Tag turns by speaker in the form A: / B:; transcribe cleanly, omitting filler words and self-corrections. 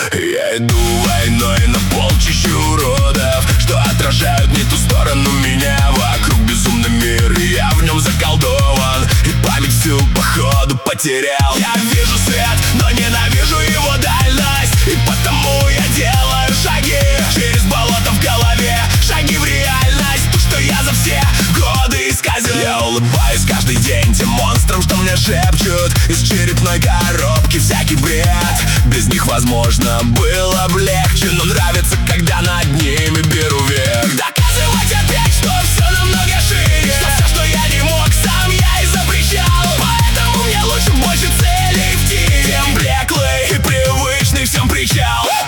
A: Я иду войной на полчища уродов, что отражают не ту сторону меня. Вокруг безумный мир, и я в нем заколдован, и память всю походу потерял. Я вижу свет, но ненавижу его дальность, и потому я делаю шаги через болото в голове, шаги в реальность, ту, что я за все годы исказил. Я улыбаюсь каждый день тем монстрам, что мне шепчут из черепной коробки всякий бред. Без них, возможно, было бы легче, но нравится, когда над ними беру верх. Доказывать опять, что все намного шире, что все, что я не мог сам, я и запрещал. Поэтому мне лучше больше целей в тире, тем блеклый и привычный всем причал.